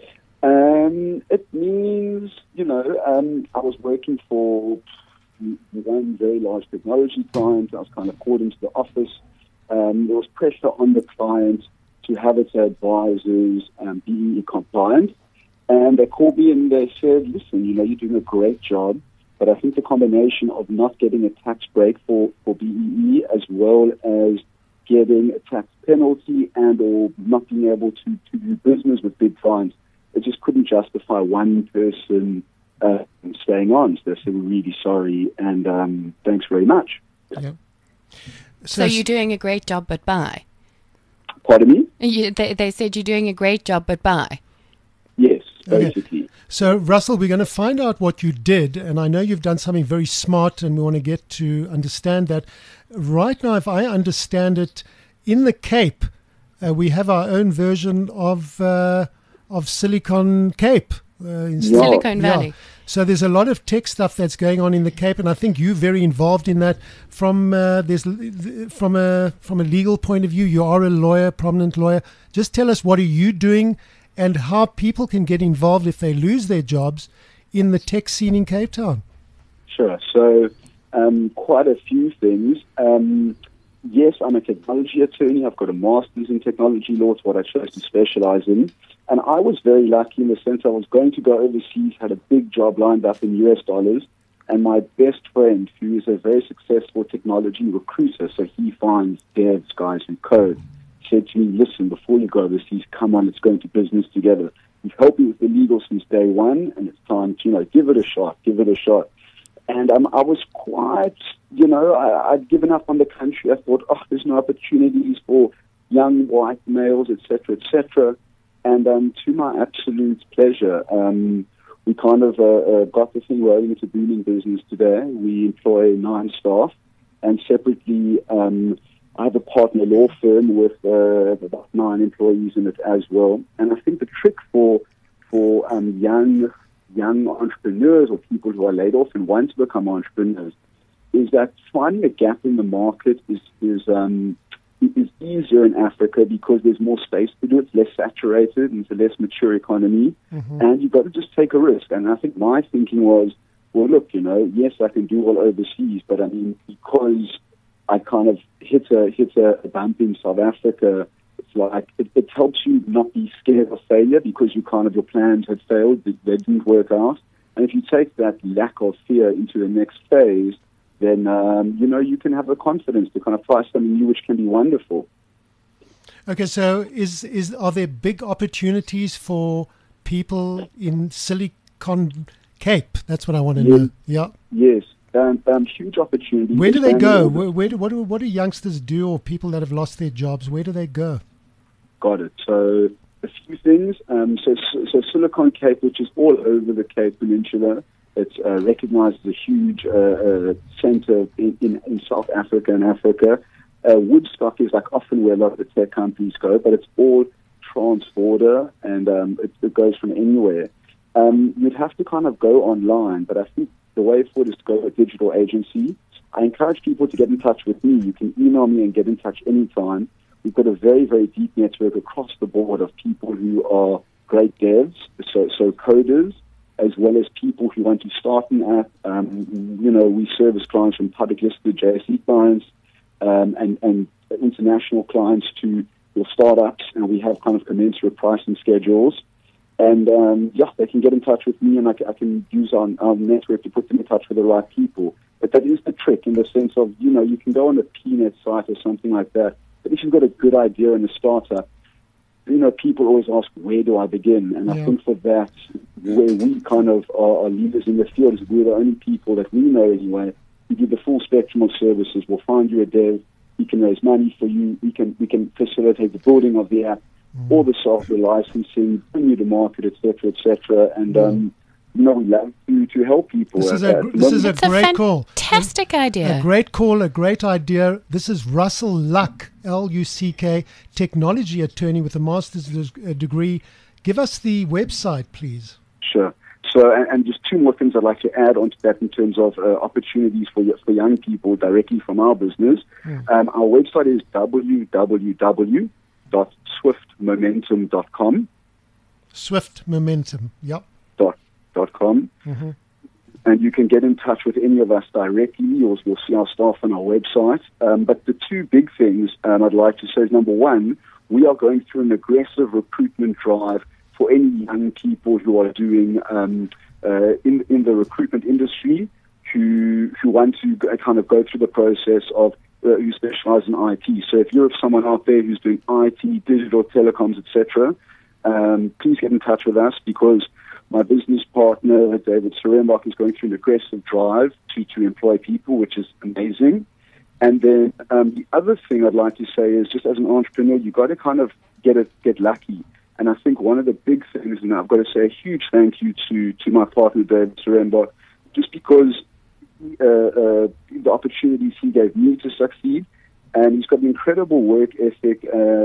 It means, I was working for one very large technology client. I was kind of called into the office. There was pressure on the client to have its advisors be compliant. And they called me and they said, listen, you're doing a great job. But I think the combination of not getting a tax break for BEE as well as getting a tax penalty and or not being able to do business with big clients, it just couldn't justify one person staying on. So they said, we're really sorry and thanks very much. Yeah. So you're doing a great job, but bye. Pardon me? They said you're doing a great job, but bye. Yes, basically. Okay. So, Russell, we're going to find out what you did, and I know you've done something very smart, and we want to get to understand that. Right now, if I understand it, in the Cape, we have our own version of Silicon Cape. Silicon Valley. Yeah. So there's a lot of tech stuff that's going on in the Cape, and I think you're very involved in that. From a legal point of view, you are a lawyer, prominent lawyer. Just tell us, what are you doing and how people can get involved if they lose their jobs in the tech scene in Cape Town? Sure. So quite a few things. Yes, I'm a technology attorney. I've got a master's in technology law. It's what I chose to specialize in. And I was very lucky in the sense I was going to go overseas, had a big job lined up in US dollars. And my best friend, who is a very successful technology recruiter, so he finds devs, guys who code, said to me, listen, before you go overseas, come on, let's go into business together. You've helped me with the legal since day one, and it's time to, give it a shot. And I was quite, I'd given up on the country. I thought, there's no opportunities for young white males, et cetera, And to my absolute pleasure, we kind of got the thing rolling. It's a booming business today. We employ 9 staff, and separately, I have a partner law firm with about 9 employees in it as well. And I think the trick for young entrepreneurs or people who are laid off and want to become entrepreneurs is that finding a gap in the market is easier in Africa because there's more space to do it. It's less saturated and it's a less mature economy. Mm-hmm. And you've got to just take a risk. And I think my thinking was, well, look, yes, I can do well overseas, but I mean, because I kind of hit a bump in South Africa, it's like it helps you not be scared of failure because your plans had failed, they didn't work out. And if you take that lack of fear into the next phase, then you can have the confidence to kind of try something new, which can be wonderful. Okay, so are there big opportunities for people in Silicon Cape? That's what I want to know. Yeah. Yes. Huge opportunity. Where do they go? What do youngsters do, or people that have lost their jobs? Where do they go? Got it. So a few things. So Silicon Cape, which is all over the Cape Peninsula, it's recognized as a huge center in South Africa and Africa. Woodstock is like often where a lot of the tech companies go, but it's all trans-border, and it goes from anywhere. You'd have to kind of go online, but I think the way forward is to go with a digital agency. I encourage people to get in touch with me. You can email me and get in touch anytime. We've got a very, very deep network across the board of people who are great devs, so coders, as well as people who want to start an app. We service clients from public listed JSE clients and international clients to your startups, and we have kind of commensurate pricing schedules. And they can get in touch with me, and I can use our network to put them in touch with the right people. But that is the trick, in the sense of, you can go on a PNet site or something like that, but if you've got a good idea and a startup, people always ask, where do I begin? And I think for that, where we kind of are leaders in the field, is we're the only people that we know anyway who give the full spectrum of services. We'll find you a dev, we can raise money for you, we can facilitate the building of the app, all the software licensing, bring you to market, etc. And we love to help people. This is a great call. Fantastic idea. A great call, a great idea. This is Russell Luck, Luck, technology attorney with a master's degree. Give us the website, please. Sure. So, and just two more things I'd like to add onto that in terms of opportunities for young people directly from our business. Our website is www.swiftmomentum.com. Swift Momentum, yep. .com. And you can get in touch with any of us directly. You'll see our staff on our website. But the two big things I'd like to say is, number one, we are going through an aggressive recruitment drive for any young people who are doing in the recruitment industry who want to kind of go through the process of who specialize in IT. So if you're someone out there who's doing IT, digital, telecoms, etc., please get in touch with us, because my business partner, David Serembach, is going through an aggressive drive to employ people, which is amazing. And then the other thing I'd like to say is, just as an entrepreneur, you've got to kind of get lucky. And I think one of the big things, and I've got to say a huge thank you to my partner, David Serembach, just because the opportunities he gave me to succeed, and he's got an incredible work ethic,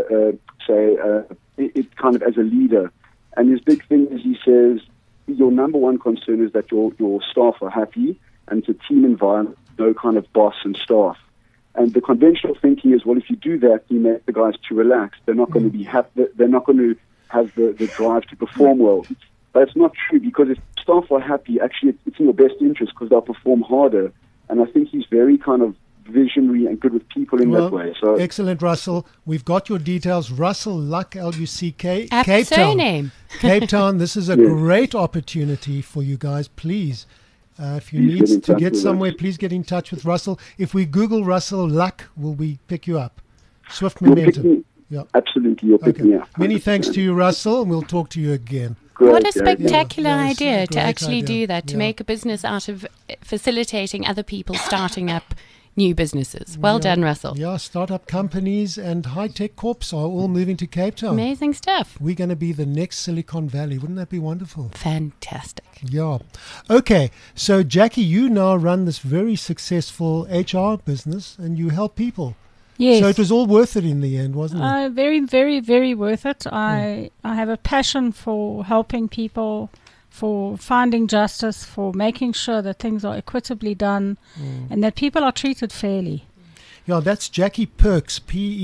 it kind of as a leader. And his big thing is, he says, your number one concern is that your staff are happy, and it's a team environment, no kind of boss and staff. And the conventional thinking is, well, if you do that, you make the guys too relaxed. They're not going to be happy. They're not going to have the drive to perform well. But it's not true, because if staff are happy, actually it's in your best interest, because they'll perform harder. And I think he's very kind of visionary and good with people in that way. So excellent, Russell. We've got your details. Russell Luck, Luck, App Cape Town. Name. Cape Town. This is a great opportunity for you guys. Please, if you need to get somewhere, please get in touch with Russell. If we Google Russell Luck, will we pick you up? Swift Momentum. Absolutely, you'll pick me up. Many thanks to you, Russell, and we'll talk to you again. Great, what a spectacular idea a to great actually idea. do that, to make a business out of facilitating other people starting up new businesses. Well done, Russell. Yeah, startup companies and high-tech corps are all moving to Cape Town. Amazing stuff. We're going to be the next Silicon Valley. Wouldn't that be wonderful? Fantastic. Yeah. Okay, so Jackie, you now run this very successful HR business, and you help people. Yes. So it was all worth it in the end, wasn't it? Very, very, very worth it. I have a passion for helping people, for finding justice, for making sure that things are equitably done and that people are treated fairly. Yeah, that's Jackie Perkes,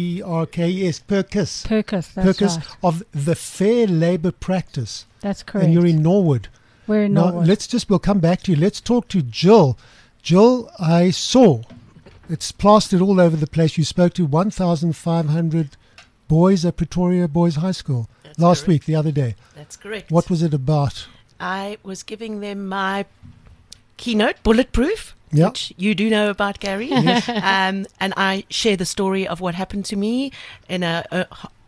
Perkes. Perkes, that's Perkes right. of the Fair Labour Practice. That's correct. And you're in Norwood. We're in Norwood. We'll come back to you. Let's talk to Jill. Jill, I saw, it's plastered all over the place. You spoke to 1,500 boys at Pretoria Boys High School last week, the other day. That's correct. What was it about? I was giving them my keynote, Bulletproof, Yep. which you do know about, Gary. Yes. And I share the story of what happened to me in a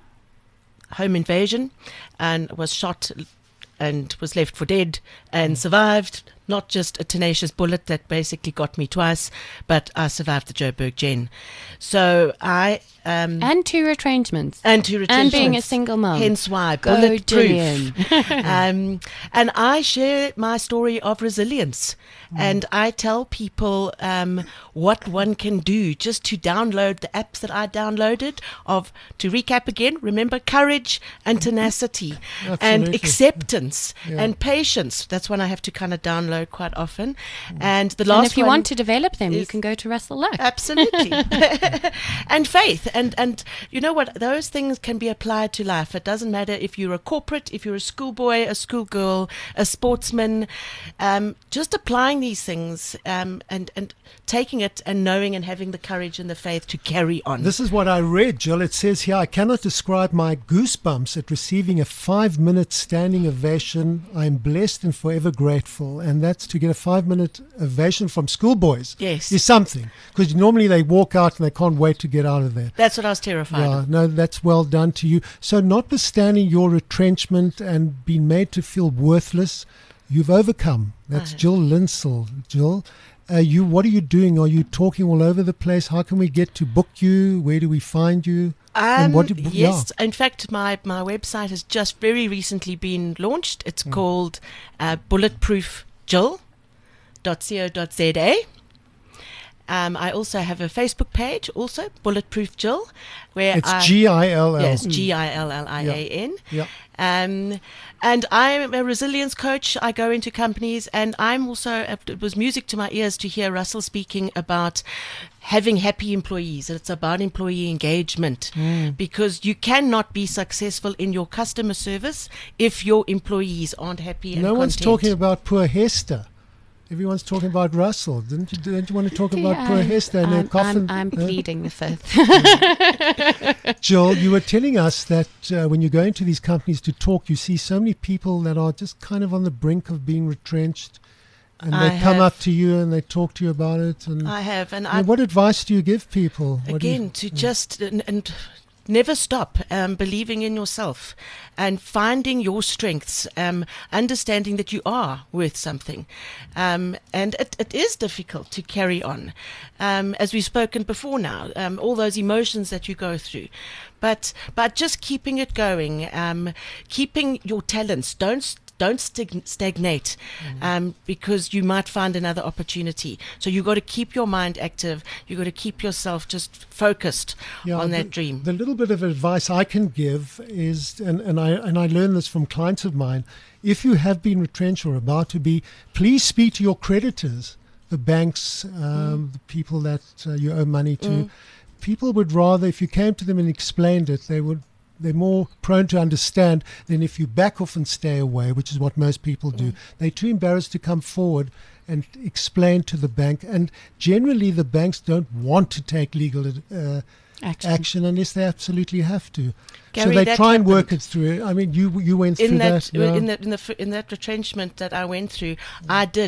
home invasion, and was shot and was left for dead and survived, not just a tenacious bullet that basically got me twice, but I survived the Joburg Gen. So I... and 2 retrenchments. And 2 retrenchments. And being a single mom. Hence why, Go bulletproof. And I share my story of resilience. And I tell people what one can do just to download the apps that I downloaded. To recap again, remember courage and tenacity and acceptance and patience. That's one I have to kind of download quite often. And the last one, and if you want to develop them, you can go to Russell Luck. Absolutely. And faith. And you know what? Those things can be applied to life. It doesn't matter if you're a corporate, if you're a schoolboy, a schoolgirl, a sportsman. Just applying these things and taking it and knowing and having the courage and the faith to carry on. This is what I read, Jill. It says here, I cannot describe my goosebumps at receiving a 5-minute standing ovation. I'm blessed and forever grateful. And that's to get a 5-minute ovation from schoolboys. Yes. Is something. Because normally they walk out and they can't wait to get out of there. That's what I was terrified of. No, that's well done to you. So notwithstanding your retrenchment and being made to feel worthless, you've overcome. That's Jill Linsell. Jill, what are you doing? Are you talking all over the place? How can we get to book you? Where do we find you? Yes, in fact, my website has just very recently been launched. It's called bulletproofjill.co.za. I also have a Facebook page, also Bulletproof Jill, where it's Gill. Yes, Gillian. Yeah. And I'm a resilience coach. I go into companies, and I'm also, it was music to my ears to hear Russell speaking about having happy employees. And it's about employee engagement, because you cannot be successful in your customer service if your employees aren't happy and No one's content. talking about poor Hester. Everyone's talking about Russell. Don't you want to talk about poor Hester and her coffin? I'm pleading the fifth. Joel, you were telling us that when you go into these companies to talk, you see so many people that are just kind of on the brink of being retrenched, and they come up to you and they talk to you about it. And I have. And what advice do you give people? Just and never stop believing in yourself and finding your strengths, understanding that you are worth something. And it is difficult to carry on, as we've spoken before now, all those emotions that you go through. But just keeping it going, keeping your talents, don't stagnate, because you might find another opportunity. So you've got to keep your mind active. You've got to keep yourself just focused on that dream. The little bit of advice I can give is, and I learned this from clients of mine, if you have been retrenched or about to be, please speak to your creditors, the banks, the people that you owe money to. People would rather, if you came to them and explained it, they're more prone to understand than if you back off and stay away, which is what most people do. They're too embarrassed to come forward and explain to the bank. And generally, the banks don't want to take legal action unless they absolutely have to. Gary, so they try and work it through. I mean, you went through that. In that retrenchment that I went through, I did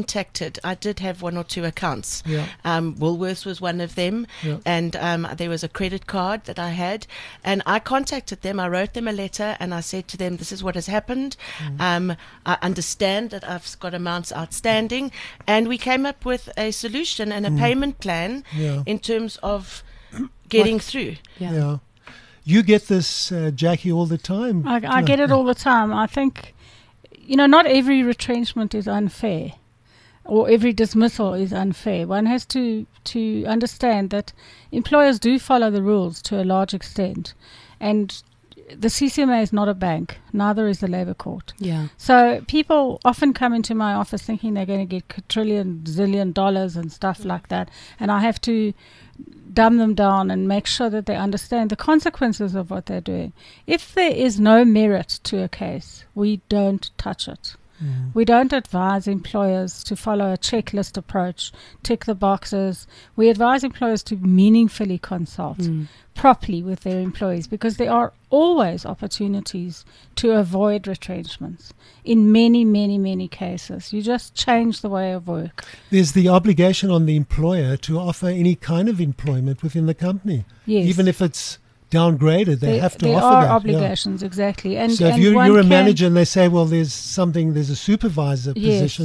have 1 or 2 accounts. Yeah. Woolworths was one of them, and there was a credit card that I had, and I contacted them. I wrote them a letter, and I said to them, "This is what has happened. I understand that I've got amounts outstanding," and we came up with a solution and a payment plan in terms of getting through. Yeah. You get this, Jackie, all the time. I get it all the time. I think, not every retrenchment is unfair, or every dismissal is unfair. One has to understand that employers do follow the rules to a large extent, and the CCMA is not a bank, neither is the Labour Court. Yeah. So people often come into my office thinking they're going to get zillion dollars and stuff like that, and I have to dumb them down and make sure that they understand the consequences of what they're doing. If there is no merit to a case, we don't touch it. We don't advise employers to follow a checklist approach, tick the boxes. We advise employers to meaningfully consult properly with their employees, because there are always opportunities to avoid retrenchments in many, many, many cases. You just change the way of work. There's the obligation on the employer to offer any kind of employment within the company. Yes. Even if it's downgraded, they have to offer that. There are obligations, exactly. And so if you're a manager and they say, well, there's a supervisor position,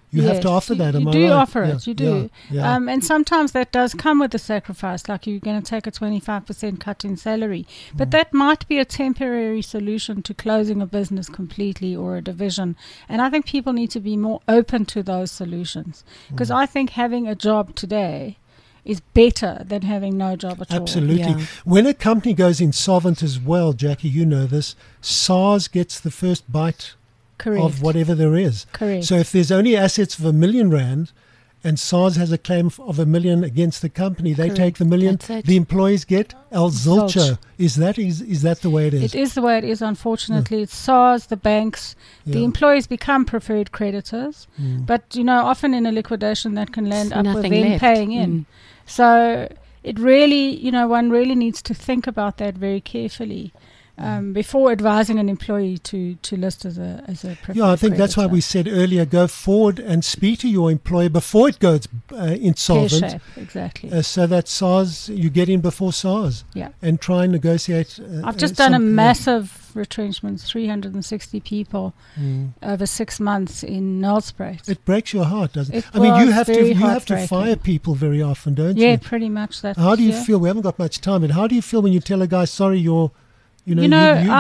You have to offer that, am I right? You do offer Yeah, it, you do. yeah. And sometimes that does come with a sacrifice, like you're going to take a 25% cut in salary. But that might be a temporary solution to closing a business completely or a division. And I think people need to be more open to those solutions. Because I think having a job today is better than having no job at all. Absolutely. When a company goes insolvent as well, Jackie, you know this, SARS gets the first bite of whatever there is. Correct. So if there's only assets of R1 million and SARS has a claim of R1 million against the company, they take the million, the employees get El Zilcher. Is that the way it is? It is the way it is, unfortunately. It's SARS, the banks, the employees become preferred creditors. But, often in a liquidation that can land up with them paying in. So it really, one really needs to think about that very carefully. Before advising an employee to list as a preferred I think that's why we said earlier, go forward and speak to your employer before it goes insolvent. Pear-shape, exactly. So that SARS, you get in before SARS. Yeah. And try and negotiate. I've just done a massive retrenchment, 360 people over 6 months in Nelspruit. It breaks your heart, doesn't it? I mean, you have to fire people very often, don't you? Yeah, pretty much that. How do you feel? We haven't got much time, but how do you feel when you tell a guy, sorry, you're gone?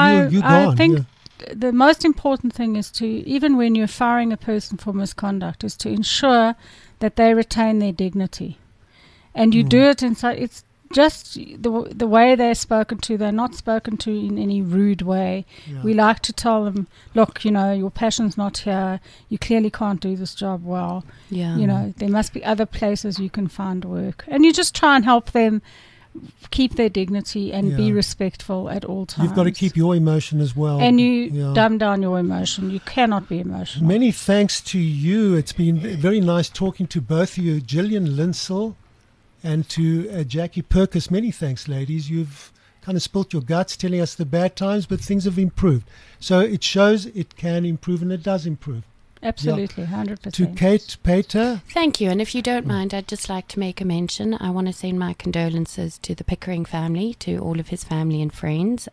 I think the most important thing is to, even when you're firing a person for misconduct, is to ensure that they retain their dignity. And you do it inside, it's just the way they're spoken to. They're not spoken to in any rude way. We like to tell them, look, your passion's not here. You clearly can't do this job well. There must be other places you can find work. And you just try and help them keep their dignity and be respectful at all times. You've got to keep your emotion as well. And you dumb down your emotion. You cannot be emotional. Many thanks to you. It's been very nice talking to both of you, Gillian Linsell and to Jackie Purkis. Many thanks, ladies. You've kind of spilt your guts telling us the bad times, but things have improved. So it shows it can improve, and it does improve. Absolutely, 100%. To Kate Pater. Thank you. And if you don't mind, I'd just like to make a mention. I want to send my condolences to the Pickering family, to all of his family and friends.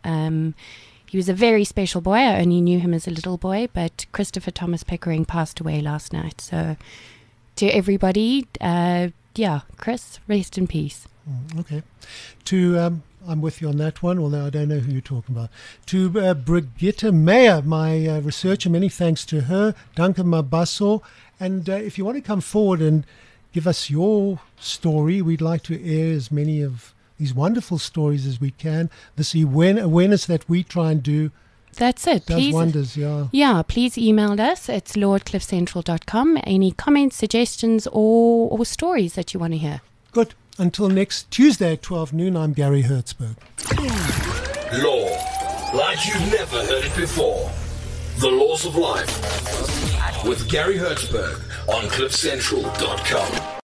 He was a very special boy. I only knew him as a little boy, but Christopher Thomas Pickering passed away last night. So to everybody, Chris, rest in peace. Okay. To I'm with you on that one, although I don't know who you're talking about. To Brigitte Meyer, my researcher, many thanks to her. Duncan Mabaso. And if you want to come forward and give us your story, we'd like to air as many of these wonderful stories as we can. This awareness that we try and do. That's it. Does wonders, Yeah, please email us. It's law@cliffcentral.com. Any comments, suggestions, or stories that you want to hear. Good. Until next Tuesday at 12 noon, I'm Gary Hertzberg. Law, like you've never heard it before. The Laws of Life with Gary Hertzberg on cliffcentral.com.